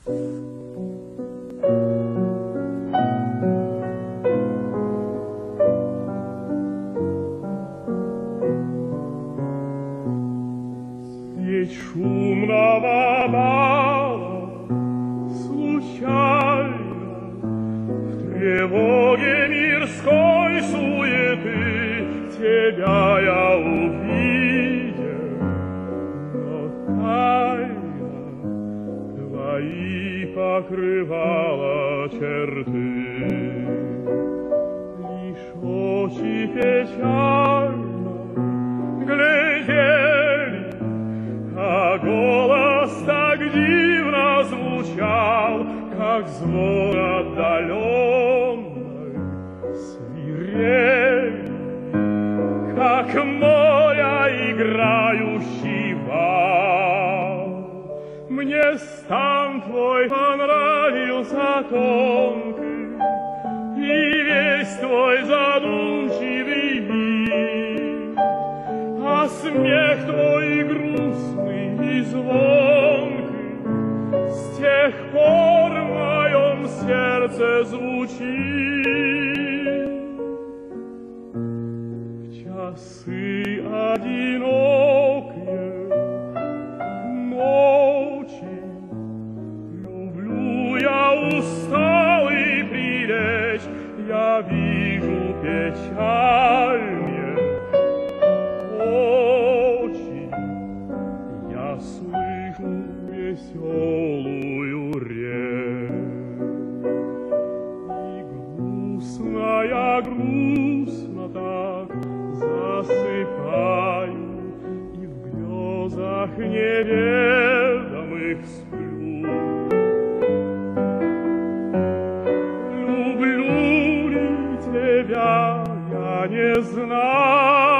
Средь шумного бала случайно в тревоге мирской суеты тебя я увидел, но тайна твои покрывала черты. Лишь очи печально глядели, а голос так дивно звучал, как звон отдаленной свирели, как море играющий вал. Мне стан твой понравился тонкий, и весь твой задумчивый вид, а смех твой грустный и звонкий с тех пор в моем сердце звучит. В часы одинокие ночи люблю я усталый прилечь, я вижу печаль мне очи, я слышу веселую речь. И грустно так засыпаю, и в грезах неведомых сплю. Люблю ли тебя, я не знаю,